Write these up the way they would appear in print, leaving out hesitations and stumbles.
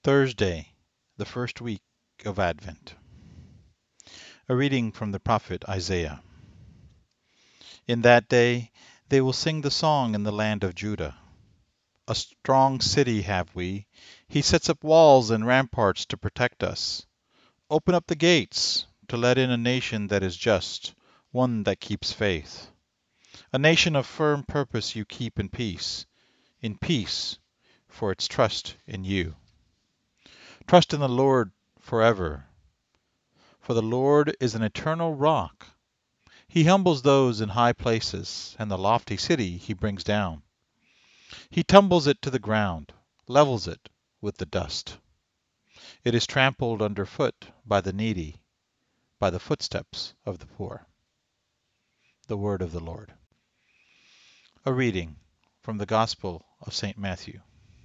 Thursday, the first week of Advent. A reading from the prophet Isaiah. In that day they will sing the song in the land of Judah. A strong city have we. He sets up walls and ramparts to protect us. Open up the gates to let in a nation that is just, one that keeps faith. A nation of firm purpose you keep in peace, for its trust in you. Trust in the Lord forever. For the Lord is an eternal rock. He humbles those in high places, and the lofty city he brings down. He tumbles it to the ground, levels it with the dust. It is trampled underfoot by the needy, by the footsteps of the poor. The word of the Lord. A reading from the Gospel of St. Matthew.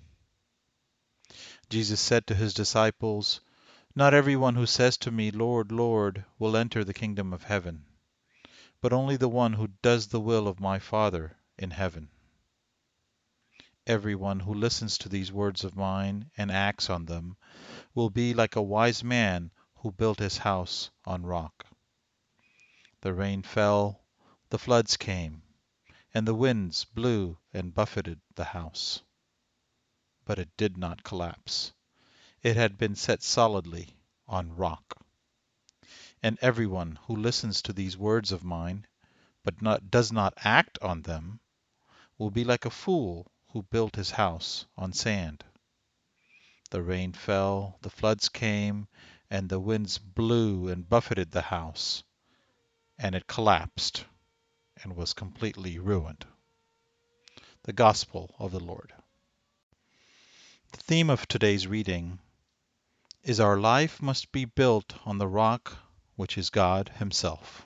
Jesus said to his disciples, "Not everyone who says to me, 'Lord, Lord,' will enter the kingdom of heaven, but only the one who does the will of my Father in heaven. Everyone who listens to these words of mine and acts on them will be like a wise man who built his house on rock. The rain fell, the floods came, and the winds blew and buffeted the house. But it did not collapse. It had been set solidly on rock. And everyone who listens to these words of mine, but does not act on them, will be like a fool who built his house on sand. The rain fell, the floods came, and the winds blew and buffeted the house, and it collapsed and was completely ruined." The Gospel of the Lord. The theme of today's reading is our life must be built on the rock which is God Himself.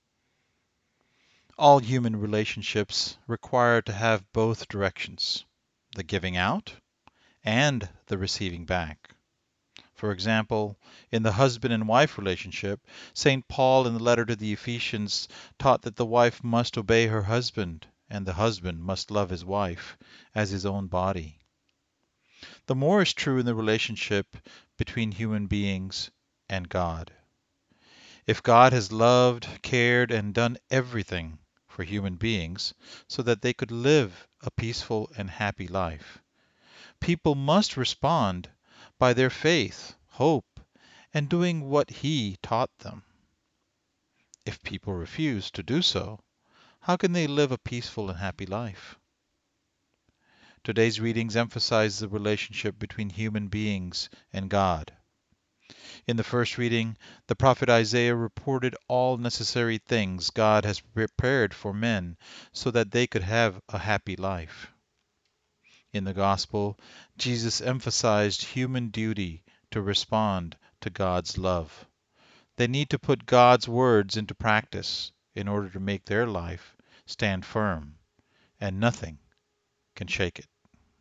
All human relationships require to have both directions, the giving out and the receiving back. For example, in the husband and wife relationship, St. Paul in the letter to the Ephesians taught that the wife must obey her husband and the husband must love his wife as his own body. The more is true in the relationship between human beings and God. If God has loved, cared, and done everything for human beings so that they could live a peaceful and happy life, people must respond by their faith, hope, and doing what He taught them. If people refuse to do so, how can they live a peaceful and happy life? Today's readings emphasize the relationship between human beings and God. In the first reading, the prophet Isaiah reported all necessary things God has prepared for men so that they could have a happy life. In the Gospel, Jesus emphasized human duty to respond to God's love. They need to put God's words into practice in order to make their life stand firm, and nothing can shake it.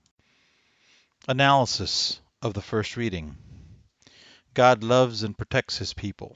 Analysis of the first reading. God loves and protects His people.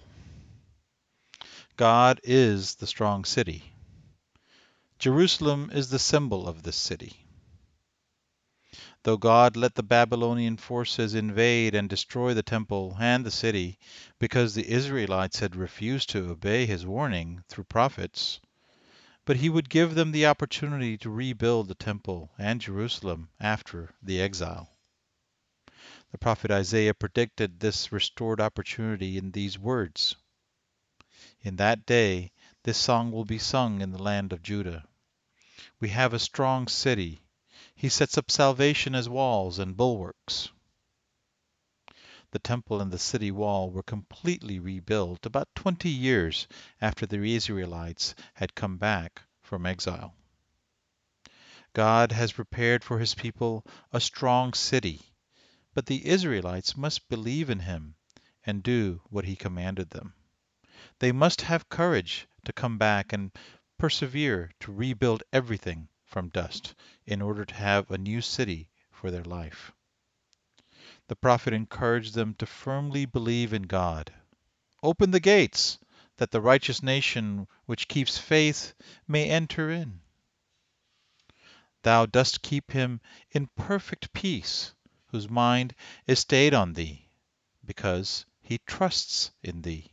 God is the strong city. Jerusalem is the symbol of this city. Though God let the Babylonian forces invade and destroy the temple and the city because the Israelites had refused to obey His warning through prophets, but He would give them the opportunity to rebuild the temple and Jerusalem after the exile. The prophet Isaiah predicted this restored opportunity in these words: "In that day this song will be sung in the land of Judah. We have a strong city. He sets up salvation as walls and bulwarks." The temple and the city wall were completely rebuilt about 20 years after the Israelites had come back from exile. God has prepared for His people a strong city, but the Israelites must believe in Him and do what He commanded them. They must have courage to come back and persevere to rebuild everything from dust in order to have a new city for their life. The prophet encouraged them to firmly believe in God. "Open the gates, that the righteous nation which keeps faith may enter in. Thou dost keep him in perfect peace, whose mind is stayed on thee, because he trusts in thee.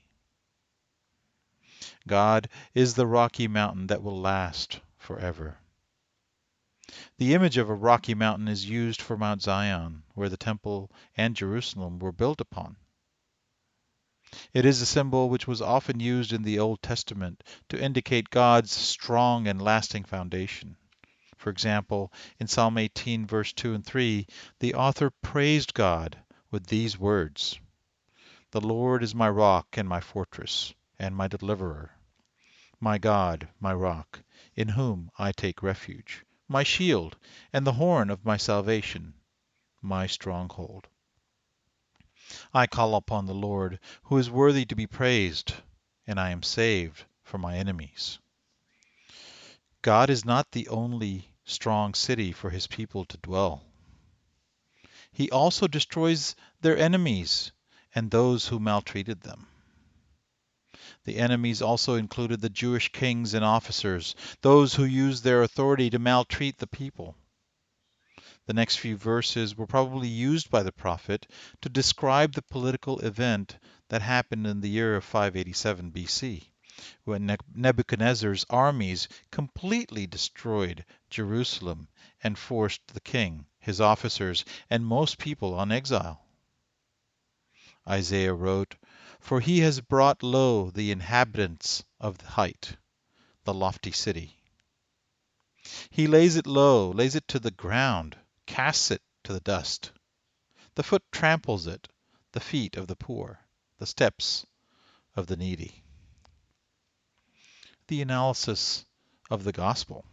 God is the rocky mountain that will last forever. The image of a rocky mountain is used for Mount Zion, where the temple and Jerusalem were built upon. It is a symbol which was often used in the Old Testament to indicate God's strong and lasting foundation. For example, in Psalm 18, verse 2 and 3, the author praised God with these words: "The Lord is my rock and my fortress, and my deliverer, my God, my rock, in whom I take refuge, my shield, and the horn of my salvation, my stronghold. I call upon the Lord, who is worthy to be praised, and I am saved from my enemies." God is not the only strong city for his people to dwell. He also destroys their enemies and those who maltreated them. The enemies also included the Jewish kings and officers, those who used their authority to maltreat the people. The next few verses were probably used by the prophet to describe the political event that happened in the year of 587 BC, when Nebuchadnezzar's armies completely destroyed Jerusalem and forced the king, his officers, and most people on exile. Isaiah wrote, "For he has brought low the inhabitants of the height, the lofty city. He lays it low, lays it to the ground, casts it to the dust. The foot tramples it, the feet of the poor, the steps of the needy." The analysis of the gospel.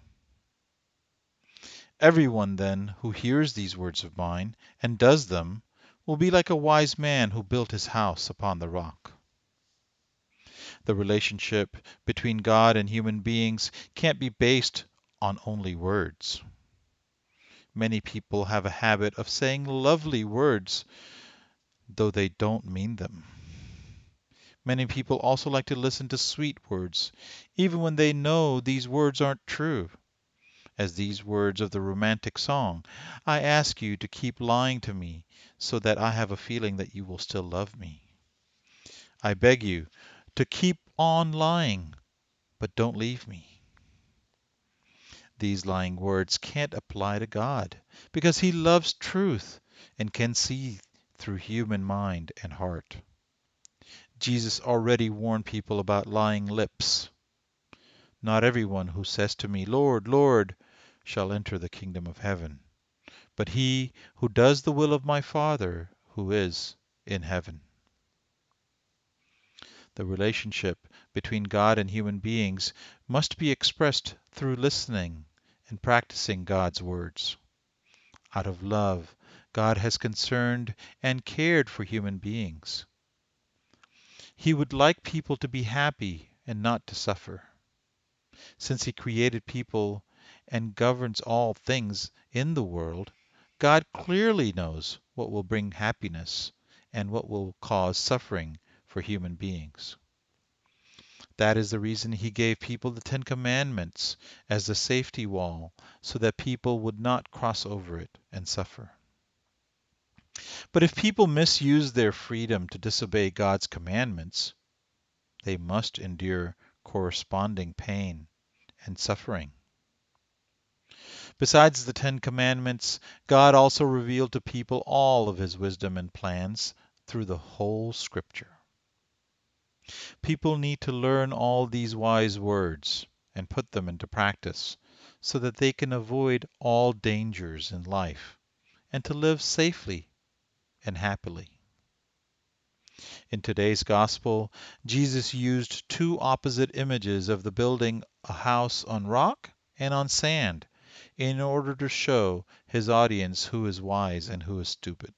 Everyone, then, who hears these words of mine and does them will be like a wise man who built his house upon the rock. The relationship between God and human beings can't be based on only words. Many people have a habit of saying lovely words, though they don't mean them. Many people also like to listen to sweet words, even when they know these words aren't true. As these words of the romantic song, "I ask you to keep lying to me so that I have a feeling that you will still love me. I beg you to keep on lying, but don't leave me." These lying words can't apply to God, because he loves truth and can see through human mind and heart. Jesus already warned people about lying lips. "Not everyone who says to me, 'Lord, Lord,' shall enter the kingdom of heaven, but he who does the will of my Father who is in heaven." The relationship between God and human beings must be expressed through listening and practicing God's words. Out of love, God has concerned and cared for human beings. He would like people to be happy and not to suffer. Since he created people and governs all things in the world, God clearly knows what will bring happiness and what will cause suffering for human beings. That is the reason he gave people the Ten Commandments as a safety wall, so that people would not cross over it and suffer. But if people misuse their freedom to disobey God's commandments, they must endure corresponding pain and suffering. Besides the Ten Commandments, God also revealed to people all of his wisdom and plans through the whole Scripture. People need to learn all these wise words and put them into practice so that they can avoid all dangers in life and to live safely and happily. In today's gospel, Jesus used two opposite images of the building a house on rock and on sand in order to show his audience who is wise and who is stupid.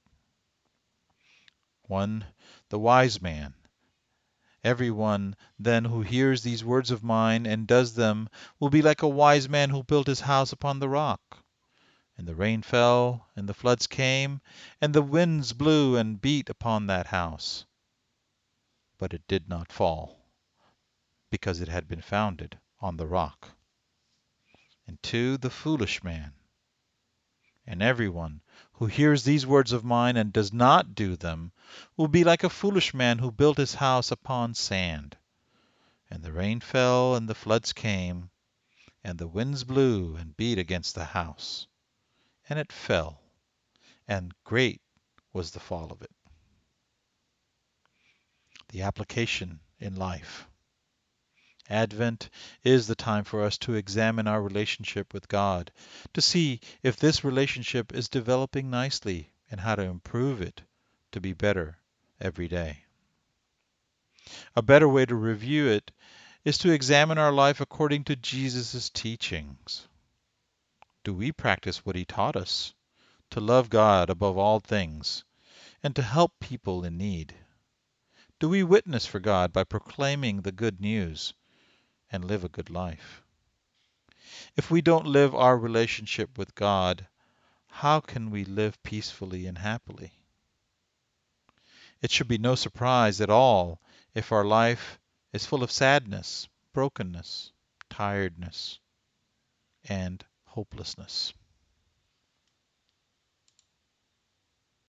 1. The wise man. Everyone, then, who hears these words of mine and does them will be like a wise man who built his house upon the rock. And the rain fell, and the floods came, and the winds blew and beat upon that house. But it did not fall, because it had been founded on the rock. And 2. The foolish man. And everyone who hears these words of mine and does not do them will be like a foolish man who built his house upon sand. And the rain fell, and the floods came, and the winds blew and beat against the house, and it fell, and great was the fall of it. The application in life. Advent is the time for us to examine our relationship with God, to see if this relationship is developing nicely and how to improve it to be better every day. A better way to review it is to examine our life according to Jesus' teachings. Do we practice what he taught us? To love God above all things and to help people in need? Do we witness for God by proclaiming the good news and live a good life? If we don't live our relationship with God, how can we live peacefully and happily? It should be no surprise at all if our life is full of sadness, brokenness, tiredness, and hopelessness.